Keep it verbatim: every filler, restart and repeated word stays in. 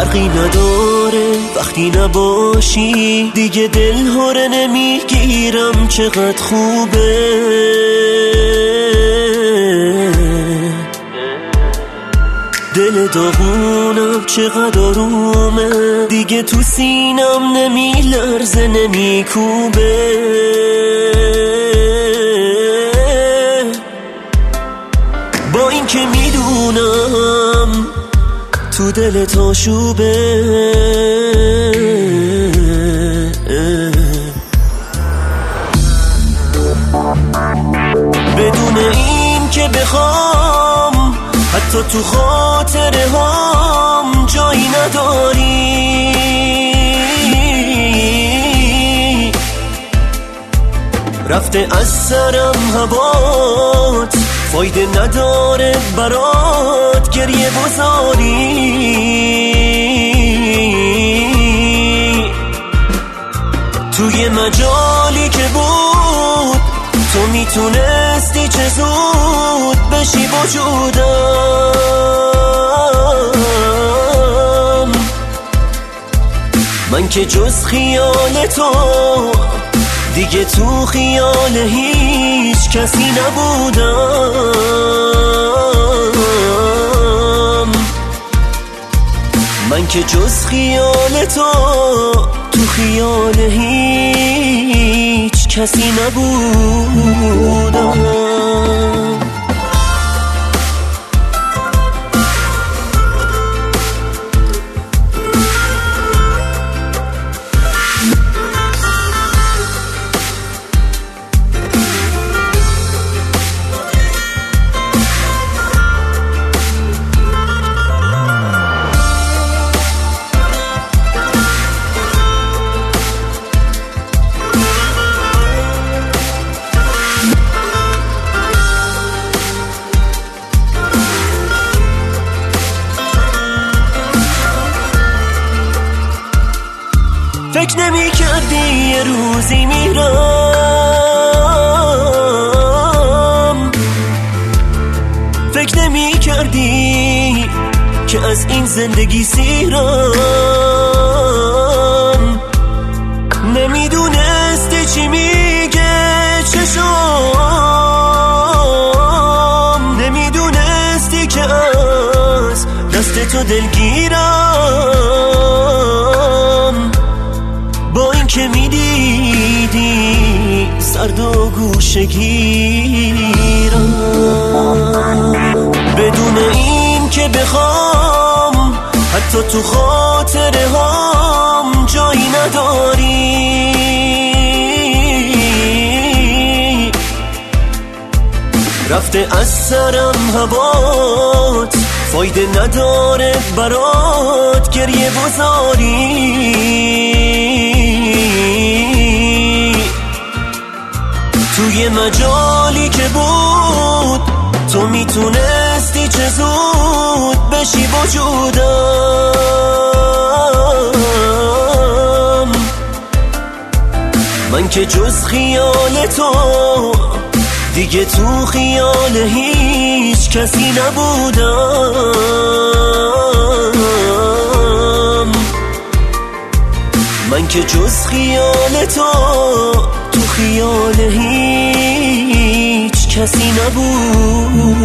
فرقی نداره وقتی نباشی، دیگه دل هره نمیگیرم چقدر خوبه. دل داغونم چقدر آرومه، دیگه تو سینم نمیلرزه نمیکوبه. با این که میدونم تو دلت آشوبه، بدون این که بخوام حتی تو خاطره هام جایی نداری. رفته از سرم هوات، فایده نداره برات گریه بزاری. توی مجالی که بود تو میتونستی چه زود بشی وجودم. من که جز خیال تو دیگه تو خیال هیچ کسی نبودم. من که جز خیال تو تو خیال هیچ کسی نبودم. فکر نمی کردی یه روزی میرم، فکر نمی کردی که از این زندگی سیرم. نمیدونستی چی میگه چشم، نمیدونستی که از دست تو دلگیرم. با این که میدیدی سرد و گوشه گیرم، بدون این که بخوام حتی تو خاطره هام جایی نداری. رفته از سرم هوات، فایده نداره برات گریه بزاری. توی مجالی که بود تو میتونستی چه زود بشی وجودم. من که جز خیال تو دیگه تو خیال هیچ کسی نبودم. من که جز خیال تو تو خیال هیچ کسی نبود.